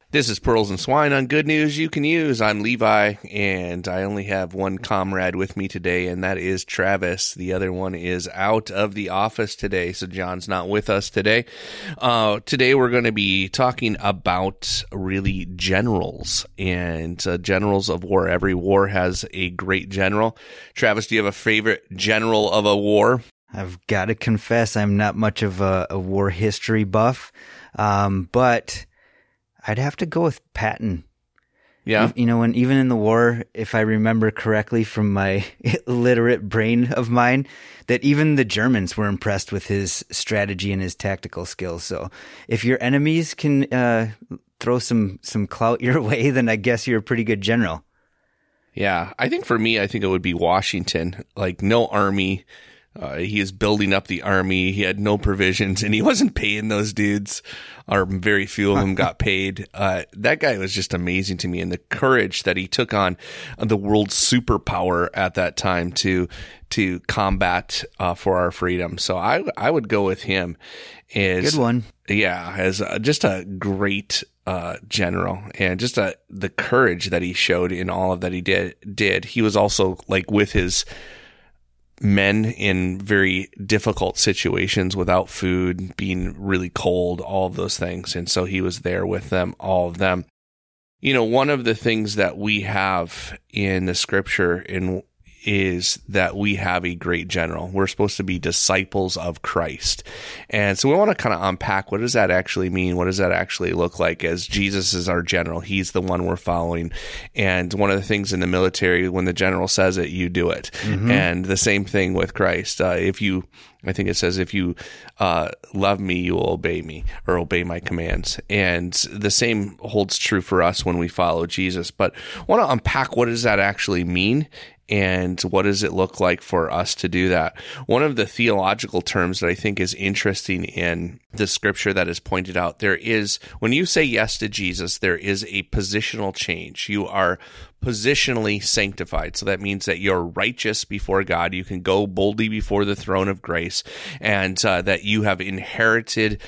This is Pearls and Swine on Good News You Can Use. I'm Levi, and I only have one comrade with me today, and that is Travis. The other one is out of the office today, so John's not with us today. Today we're going to be talking about really generals and generals of war. Every war has a great general. Travis, do you have a favorite general of a war? I've got to confess I'm not much of a war history buff, but I'd have to go with Patton. Yeah. And even in the war, if I remember correctly from my illiterate brain of mine, that even the Germans were impressed with his strategy and his tactical skills. So if your enemies can throw some clout your way, then I guess you're a pretty good general. Yeah. I think for me, it would be Washington. Like, no army. He is building up the army. He had no provisions, and he wasn't paying those dudes, or very few of them got paid. That guy was just amazing to me, and the courage that he took on the world's superpower at that time to combat for our freedom. So I would go with him. Good one. Yeah, as just a great general, and just the courage that he showed in all of that he did. He was also, like, with his men in very difficult situations without food, being really cold, all of those things. And so he was there with them, all of them. You know, one of the things that we have in the scripture is that we have a great general. We're supposed to be disciples of Christ. And so we want to kind of unpack, what does that actually mean? What does that actually look like as Jesus is our general? He's the one we're following. And one of the things in the military, when the general says it, you do it. Mm-hmm. And the same thing with Christ. I think it says, if you love me, you will obey me, or obey my commands. And the same holds true for us when we follow Jesus. But I want to unpack, what does that actually mean? And what does it look like for us to do that? One of the theological terms that I think is interesting in the scripture that is pointed out, when you say yes to Jesus, there is a positional change. You are positionally sanctified. So that means that you're righteous before God. You can go boldly before the throne of grace, and that you have inherited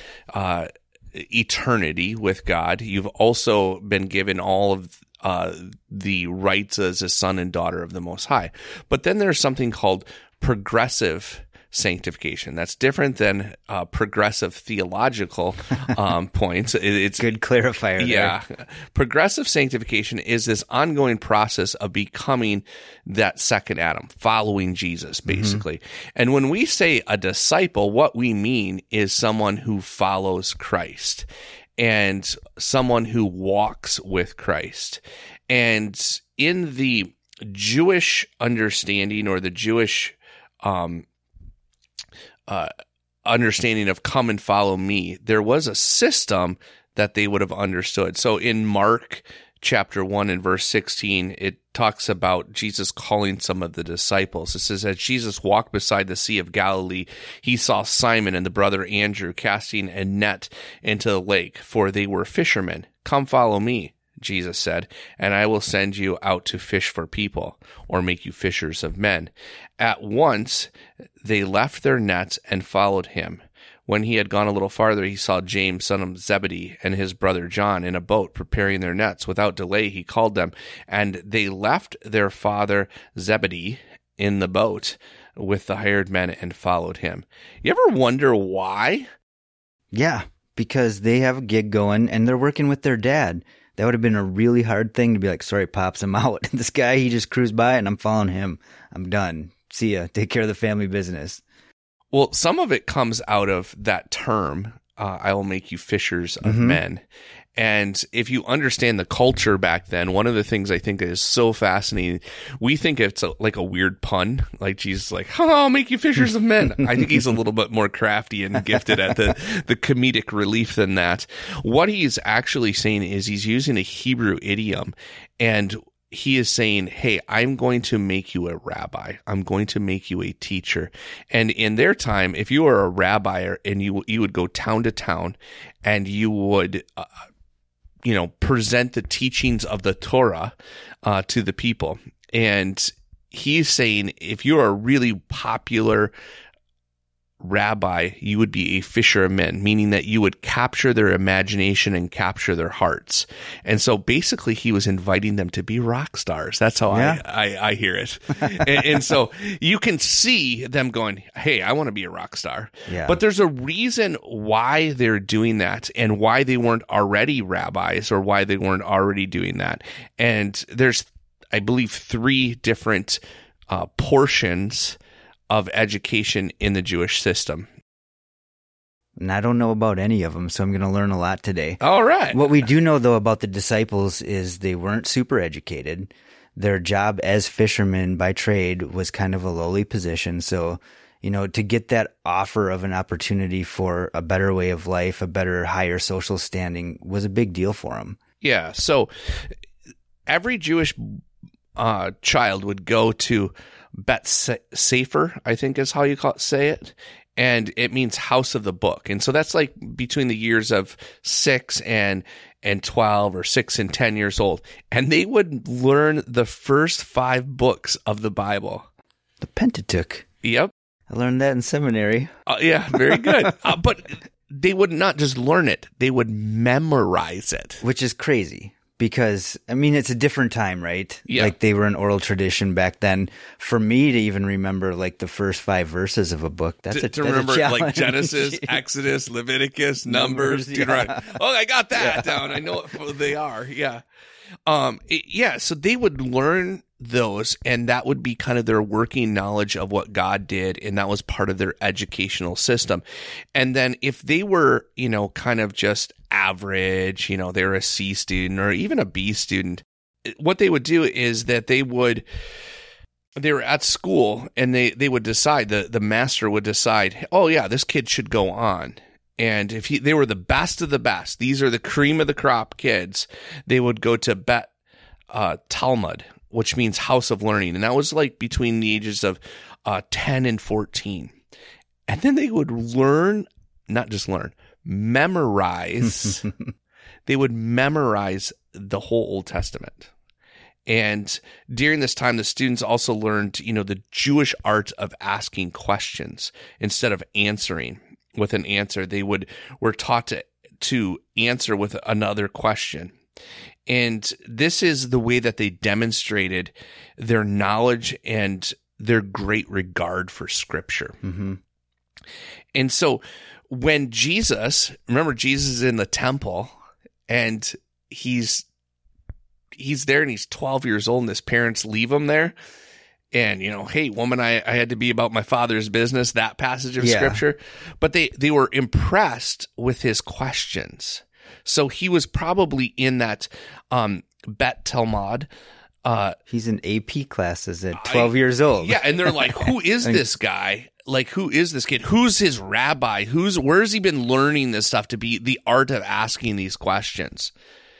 eternity with God. You've also been given all of the rights as a son and daughter of the Most High. But then there's something called progressive sanctification. That's different than progressive theological points. It's good clarifier. Yeah. There. Progressive sanctification is this ongoing process of becoming that second Adam, following Jesus, basically. Mm-hmm. And when we say a disciple, what we mean is someone who follows Christ, and someone who walks with Christ. And in the Jewish understanding, or the Jewish understanding of come and follow me, there was a system that they would have understood. So in Mark chapter 1 and verse 16, it talks about Jesus calling some of the disciples. It says, as Jesus walked beside the Sea of Galilee, he saw Simon and the brother Andrew casting a net into the lake, for they were fishermen. Come follow me, Jesus said, and I will send you out to fish for people, or make you fishers of men. At once they left their nets and followed him. When he had gone a little farther, he saw James, son of Zebedee, and his brother John in a boat preparing their nets. Without delay, he called them, and they left their father Zebedee in the boat with the hired men and followed him. You ever wonder why? Yeah, because they have a gig going, and they're working with their dad. That would have been a really hard thing to be like, sorry, Pops, I'm out. This guy, he just cruised by, and I'm following him. I'm done. See ya. Take care of the family business. Well, some of it comes out of that term, I will make you fishers of men. And if you understand the culture back then, one of the things I think is so fascinating, we think it's like a weird pun, like Jesus, like, I'll make you fishers of men. I think he's a little bit more crafty and gifted at the comedic relief than that. What he's actually saying is he's using a Hebrew idiom, and he is saying, hey, I'm going to make you a rabbi. I'm going to make you a teacher. And in their time, if you were a rabbi and you would go town to town, and you would, present the teachings of the Torah to the people. And he's saying, if you're a really popular rabbi, you would be a fisher of men, meaning that you would capture their imagination and capture their hearts. And so basically he was inviting them to be rock stars. That's how I hear it. and so you can see them going, hey, I want to be a rock star. Yeah. But there's a reason why they're doing that and why they weren't already rabbis or why they weren't already doing that. And there's, I believe, 3 different portions of education in the Jewish system. And I don't know about any of them, so I'm going to learn a lot today. All right. What we do know, though, about the disciples is they weren't super educated. Their job as fishermen by trade was kind of a lowly position. So, to get that offer of an opportunity for a better way of life, a better, higher social standing was a big deal for them. Yeah. So every Jewish child would go to Bet Sefer, I think is how you say it. And it means house of the book. And so that's like between the years of 6 and 12 or 6 and 10 years old. And they would learn the first 5 books of the Bible. The Pentateuch. Yep. I learned that in seminary. Yeah, very good. But they would not just learn it. They would memorize it. Which is crazy. Because, it's a different time, right? Yeah. Like they were an oral tradition back then. For me to even remember like the first 5 verses of a book, that's to remember challenge. Like Genesis, Exodus, Leviticus, Numbers, Deuteronomy. Yeah. Oh, I got that down. I know what they are. Yeah. So they would learn those, and that would be kind of their working knowledge of what God did, and that was part of their educational system. And then if they were, kind of just average, they were a C student or even a B student, what they would do is that they were at school and they would decide, the master would decide, oh yeah, this kid should go on. And if they were the best of the best, these are the cream of the crop kids, they would go to Bet Talmud, which means house of learning. And that was like between the ages of 10 and 14. And then they would memorize. They would memorize the whole Old Testament. And during this time, the students also learned, the Jewish art of asking questions instead of answering with an answer. They were taught to answer with another question. And this is the way that they demonstrated their knowledge and their great regard for Scripture. Mm-hmm. And so when Jesus is in the temple and he's there and he's 12 years old and his parents leave him there. And, hey, woman, I had to be about my father's business, that passage of Scripture. But they were impressed with his questions. So he was probably in that Bet Talmud. He's in AP classes at 12 years old. Yeah, and they're like, who is this guy? Like, who is this kid? Who's his rabbi? Where's he been learning this stuff to be the art of asking these questions?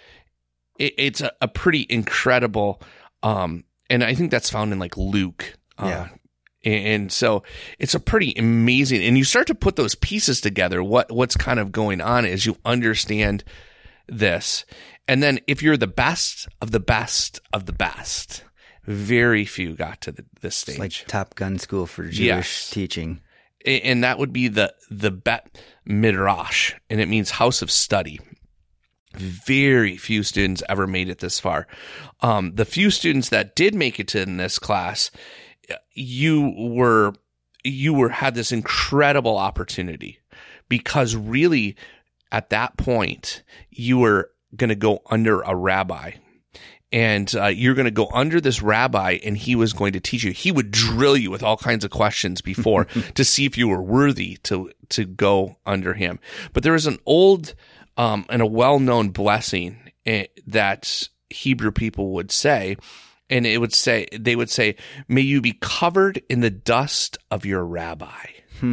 It's a pretty incredible, and I think that's found in like Luke. And so it's a pretty amazing, and you start to put those pieces together, what's kind of going on as you understand this. And then if you're the best of the best of the best, very few got to this stage. It's like Top Gun school for Jewish teaching. And that would be the Bet Midrash, and it means house of study. Very few students ever made it this far. The few students that did make it to in this class, you had this incredible opportunity, because really at that point you were going to go under a rabbi, and you're going to go under this rabbi, and he was going to teach you. He would drill you with all kinds of questions before to see if you were worthy to go under him. But there was an old and a well-known blessing that Hebrew people would say, and they would say, "May you be covered in the dust of your rabbi."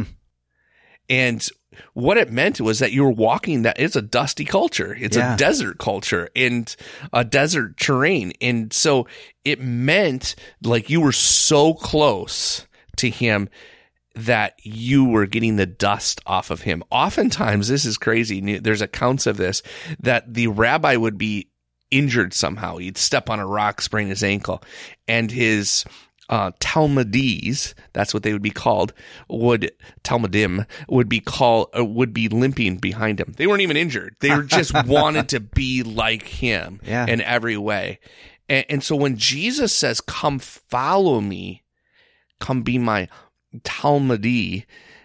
And what it meant was that you were walking it's a dusty culture. It's a desert culture and a desert terrain. And so it meant like you were so close to him that you were getting the dust off of him. Oftentimes, this is crazy, there's accounts of this, that the rabbi would be injured somehow. He'd step on a rock, sprain his ankle, and his Talmudees, that's what they would be called, Talmudim would be limping behind him. They weren't even injured. They were just wanted to be like him in every way. And so when Jesus says, come follow me, come be my Talmudee,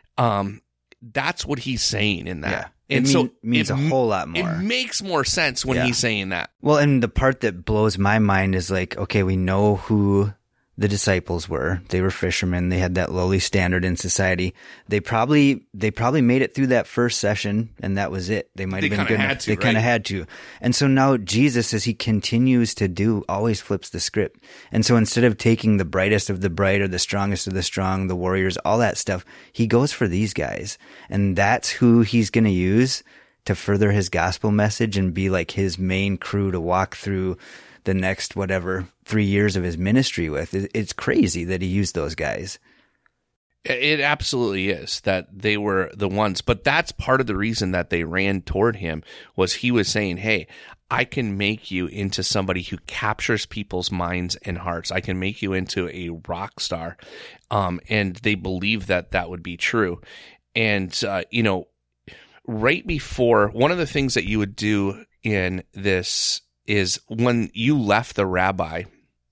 that's what he's saying in that. Yeah. And it means a whole lot more. It makes more sense when he's saying that. Well, and the part that blows my mind is like, okay, we know who the disciples were. They were fishermen. They had that lowly standard in society. They probably made it through that first session, and that was it. They might have been good enough. They kind of had to. And so now Jesus, as he continues to do, always flips the script. And so instead of taking the brightest of the bright or the strongest of the strong, the warriors, all that stuff, he goes for these guys. And that's who he's going to use to further his gospel message and be like his main crew to walk through the next, 3 years of his ministry with. It's crazy that he used those guys. It absolutely is that they were the ones, but that's part of the reason that they ran toward him was he was saying, hey, I can make you into somebody who captures people's minds and hearts. I can make you into a rock star. And they believed that would be true. And, right before, one of the things that you would do in this is when you left the rabbi,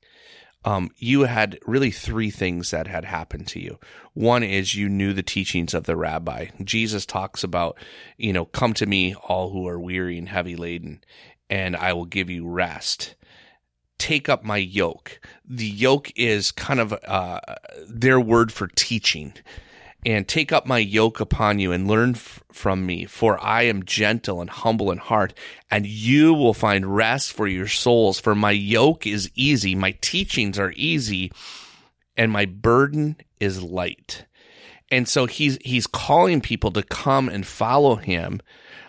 you had really 3 things that had happened to you. One is you knew the teachings of the rabbi. Jesus talks about, come to me, all who are weary and heavy laden, and I will give you rest. Take up my yoke. The yoke is kind of their word for teaching. And take up my yoke upon you and learn from me, for I am gentle and humble in heart, and you will find rest for your souls. For my yoke is easy, my teachings are easy, and my burden is light. And so he's calling people to come and follow him,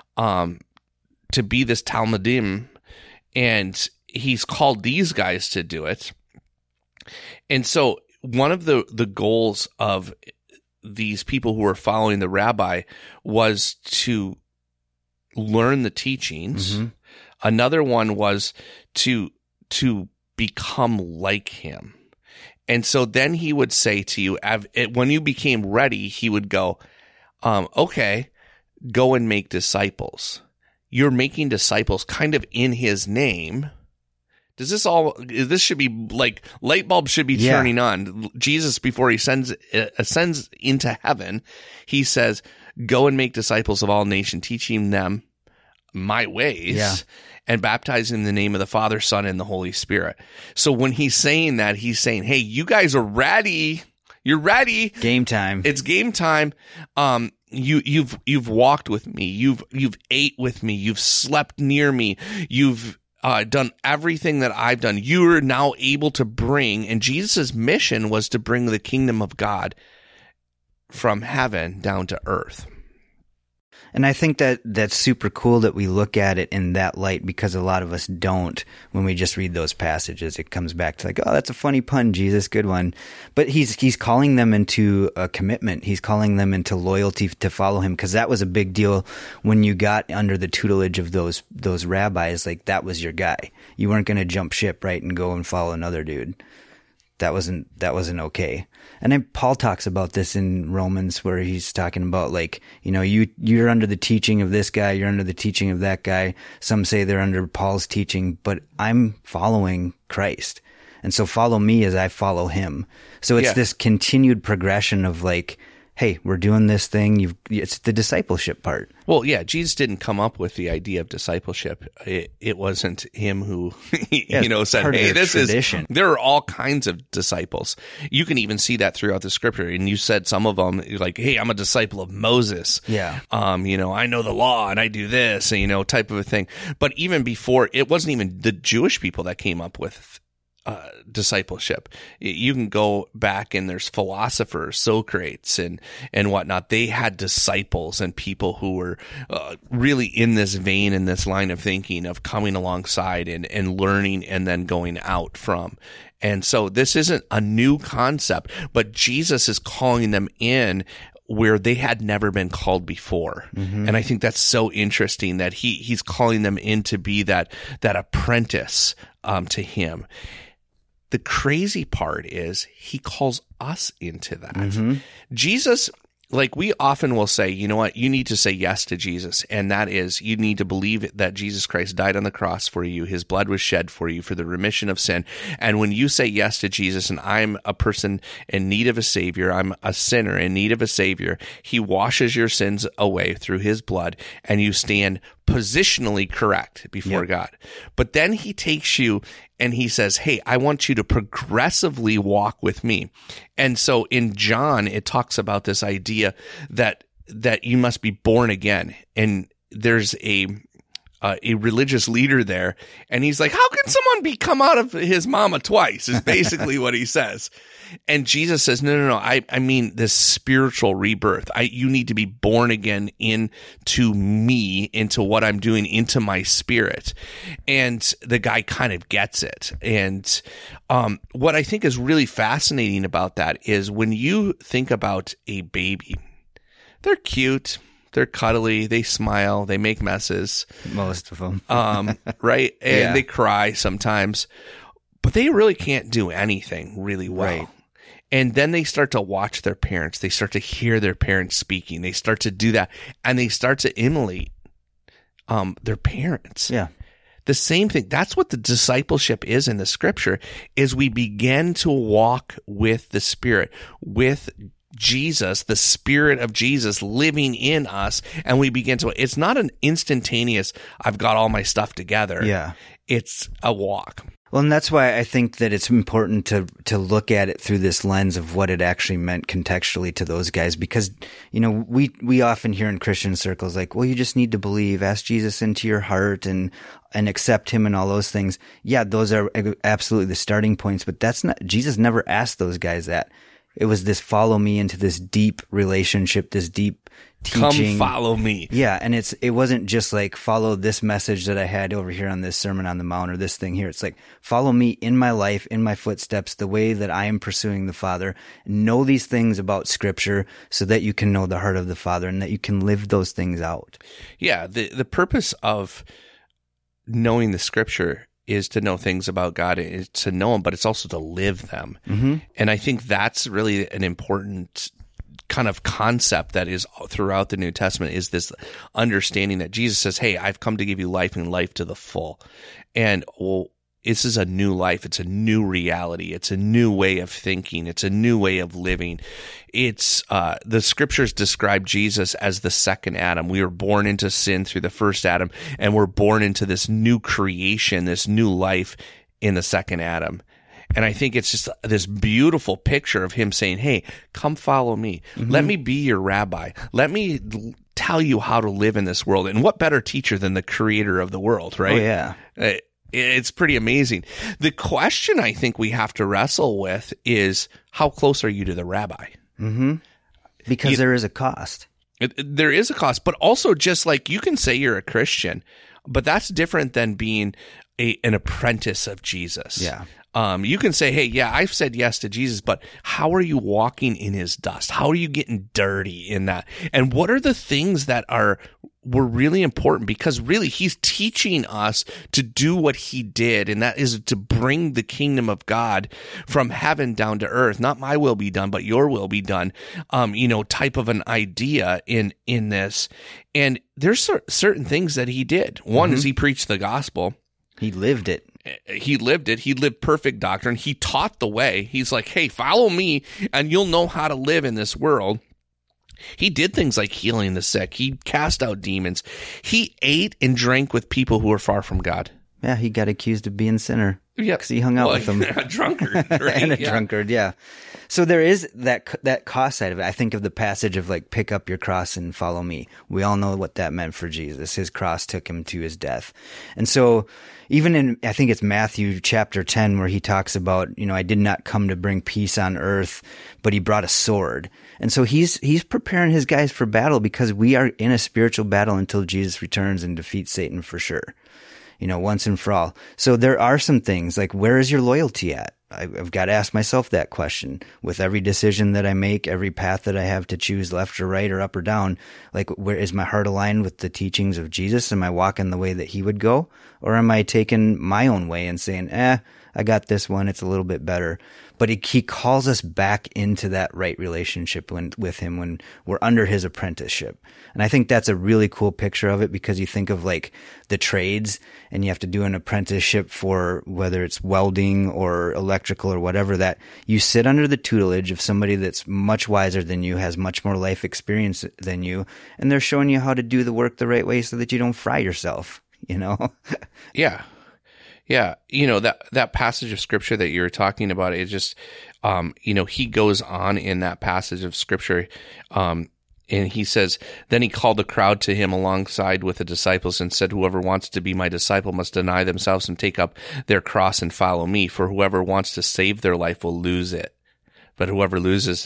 to be this Talmudim, and he's called these guys to do it. And so one of the goals of these people who were following the rabbi was to learn the teachings. Mm-hmm. Another one was to become like him. And so then he would say to you, when you became ready, he would go, okay, go and make disciples. You're making disciples kind of in his name. This should be like light bulbs should be turning on. Jesus, before he ascends into heaven, he says, go and make disciples of all nations, teaching them my ways and baptizing in the name of the Father, Son, and the Holy Spirit. So when he's saying that, he's saying, hey, you guys are ready. You're ready. Game time. It's game time. You've walked with me. You've ate with me. You've slept near me. You've done everything that I've done. You are now able to bring, and Jesus' mission was to bring the kingdom of God from heaven down to earth. And I think that's super cool that we look at it in that light, because a lot of us don't when we just read those passages. It comes back to like, oh, that's a funny pun, Jesus, good one. But he's calling them into a commitment. He's calling them into loyalty to follow him, because that was a big deal when you got under the tutelage of those rabbis. Like, that was your guy. You weren't going to jump ship, right, and go and follow another dude. That wasn't okay. And then Paul talks about this in Romans, where he's talking about, like, you're under the teaching of this guy, you're under the teaching of that guy. Some say they're under Paul's teaching, but I'm following Christ. And so follow me as I follow him. So it's this continued progression of like, hey, we're doing this thing. It's the discipleship part. Well, yeah, Jesus didn't come up with the idea of discipleship. It wasn't him who, said, hey, this tradition. Is, there are all kinds of disciples. You can even see that throughout the scripture. And you said some of them, like, hey, I'm a disciple of Moses. Yeah. I know the law and I do this, and, type of a thing. But even before, it wasn't even the Jewish people that came up with discipleship. You can go back and there's philosophers, Socrates and whatnot. They had disciples and people who were really in this vein, in this line of thinking of coming alongside and learning and then going out from. And so this isn't a new concept, but Jesus is calling them in where they had never been called before. Mm-hmm. And I think that's so interesting that he's calling them in to be that apprentice to him. the crazy part is he calls us into that. Jesus, like we often will say, you know what, you need to say yes to Jesus. And that is, you need to believe that Jesus Christ died on the cross for you. His blood was shed for you for the remission of sin. And when you say yes to Jesus, and I'm a person in need of a savior, I'm a sinner in need of a savior, he washes your sins away through his blood, and you stand positionally correct before God. But then he takes you and he says, hey, I want you to progressively walk with me. And so in John, it talks about this idea that you must be born again. And there's a religious leader there, and he's like, how can someone come out of his mama twice, is basically what he says. And Jesus says, no, I mean this spiritual rebirth. You need to be born again into me, into what I'm doing, into my spirit. And the guy kind of gets it. And what I think is really fascinating about that is when you think about a baby, they're cute. They're cuddly. They smile. They make messes. Most of them. Right? And they cry sometimes. But they really can't do anything really well. Right. And then they start to watch their parents. They start to hear their parents speaking. They start to do that. And they start to emulate their parents. Yeah. The same thing. That's what the discipleship is in the scripture, is we begin to walk with the Spirit, with Jesus, the Spirit of Jesus living in us, and we begin to, it's not an instantaneous, I've got all my stuff together. Yeah. It's a walk. Well, and that's why I think that it's important to look at it through this lens of what it actually meant contextually to those guys, because, you know, we often hear in Christian circles like, well, you just need to believe, ask Jesus into your heart and accept him and all those things. Yeah, those are absolutely the starting points, but that's not, Jesus never asked those guys that. It was this follow me into this deep relationship, this deep teaching. Come follow me. Yeah. And it wasn't just like follow this message that I had over here on this Sermon on the Mount or this thing here. It's like follow me in my life, in my footsteps, the way that I am pursuing the Father. Know these things about Scripture so that you can know the heart of the Father and that you can live those things out. Yeah. The purpose of knowing the Scripture is to know things about God, is to know him, but it's also to live them. Mm-hmm. And I think that's really an important kind of concept that is throughout the New Testament, is this understanding that Jesus says, hey, I've come to give you life and life to the full. And well, this is a new life. It's a new reality. It's a new way of thinking. It's a new way of living. It's the scriptures describe Jesus as the second Adam. We were born into sin through the first Adam, and we're born into this new creation, this new life in the second Adam. And I think it's just this beautiful picture of him saying, hey, come follow me. Mm-hmm. Let me be your rabbi. Let me tell you how to live in this world. And what better teacher than the creator of the world, right? Oh, yeah. It's pretty amazing. The question I think we have to wrestle with is, how close are you to the rabbi? Mm-hmm. Because there is a cost. There is a cost, but also just like you can say you're a Christian, but that's different than being an apprentice of Jesus. Yeah. You can say, hey, yeah, I've said yes to Jesus, but how are you walking in his dust? How are you getting dirty in that? And what are the things that were really important? Because really he's teaching us to do what he did, and that is to bring the kingdom of God from heaven down to earth. Not my will be done, but your will be done, type of an idea in this. And there's certain things that he did. One is he preached the gospel. He lived it. He lived it. He lived perfect doctrine. He taught the way. He's like, hey, follow me and you'll know how to live in this world. He did things like healing the sick. He cast out demons. He ate and drank with people who were far from God. Yeah, he got accused of being a sinner. Yeah, because he hung out with them. A drunkard. Right? And a drunkard, yeah. So there is that cost side of it. I think of the passage of like, pick up your cross and follow me. We all know what that meant for Jesus. His cross took him to his death. And so even in, I think it's Matthew chapter 10, where he talks about, I did not come to bring peace on earth, but he brought a sword. And so he's preparing his guys for battle, because we are in a spiritual battle until Jesus returns and defeats Satan for sure. Once and for all. So there are some things like, where is your loyalty at? I've got to ask myself that question with every decision that I make, every path that I have to choose left or right or up or down. Like, where is my heart aligned with the teachings of Jesus? Am I walking the way that he would go? Or am I taking my own way and saying, I got this one. It's a little bit better. But he calls us back into that right relationship with him when we're under his apprenticeship. And I think that's a really cool picture of it, because you think of like the trades and you have to do an apprenticeship for whether it's welding or electrical or whatever, that you sit under the tutelage of somebody that's much wiser than you, has much more life experience than you, and they're showing you how to do the work the right way so that you don't fry yourself, you know? Yeah. Yeah. That passage of scripture that you were talking about, it just, he goes on in that passage of scripture, and he says, then he called the crowd to him alongside with the disciples and said, whoever wants to be my disciple must deny themselves and take up their cross and follow me. For whoever wants to save their life will lose it. But whoever loses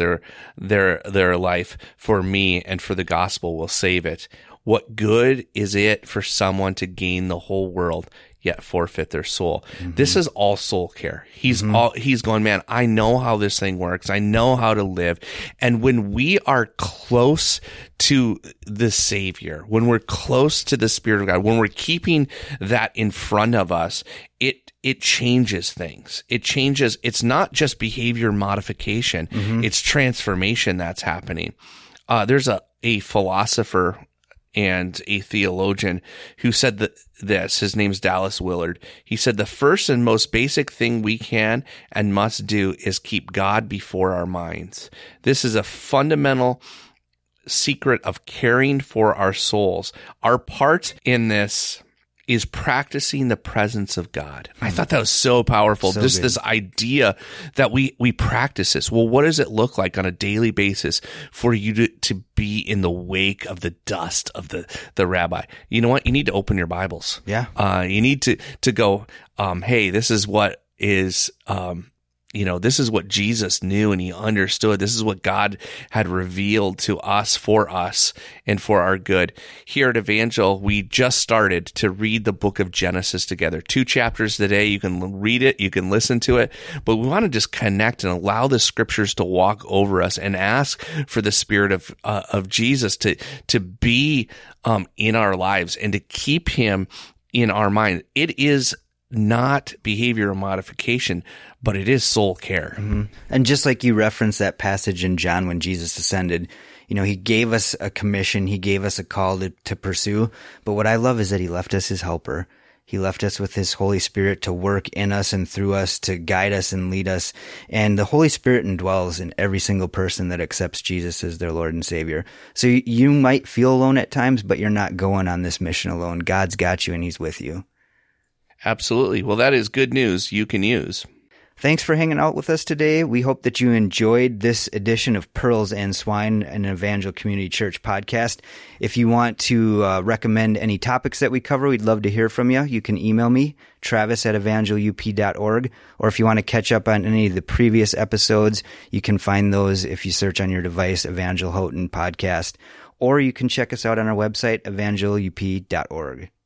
their life for me and for the gospel will save it. What good is it for someone to gain the whole world yet forfeit their soul? Mm-hmm. This is all soul care. He's going, man, I know how this thing works. I know how to live. And when we are close to the Savior, when we're close to the Spirit of God, when we're keeping that in front of us, it changes things. It changes. It's not just behavior modification. Mm-hmm. It's transformation that's happening. There's a philosopher and a theologian who said this. His name's Dallas Willard. He said, the first and most basic thing we can and must do is keep God before our minds. This is a fundamental secret of caring for our souls. Our part in this is practicing the presence of God. I thought that was so powerful. So this idea that we practice this. Well, what does it look like on a daily basis for you to be in the wake of the dust of the rabbi? You know what? You need to open your Bibles. Yeah. You need to go, hey, this is what is, this is what Jesus knew and he understood. This is what God had revealed to us and for our good. Here at Evangel, we just started to read the book of Genesis together. 2 chapters today. You can read it. You can listen to it. But we want to just connect and allow the scriptures to walk over us and ask for the Spirit of Jesus to be in our lives and to keep him in our mind. It is not behavior modification, but it is soul care. Mm-hmm. And just like you referenced that passage in John when Jesus ascended, he gave us a commission, he gave us a call to pursue. But what I love is that he left us his helper. He left us with his Holy Spirit to work in us and through us, to guide us and lead us. And the Holy Spirit indwells in every single person that accepts Jesus as their Lord and Savior. So you might feel alone at times, but you're not going on this mission alone. God's got you and he's with you. Absolutely. Well, that is good news you can use. Thanks for hanging out with us today. We hope that you enjoyed this edition of Pearls and Swine, an Evangel Community Church podcast. If you want to recommend any topics that we cover, we'd love to hear from you. You can email me, travis@evangelup.org, or if you want to catch up on any of the previous episodes, you can find those if you search on your device, Evangel Houghton Podcast, or you can check us out on our website, evangelup.org.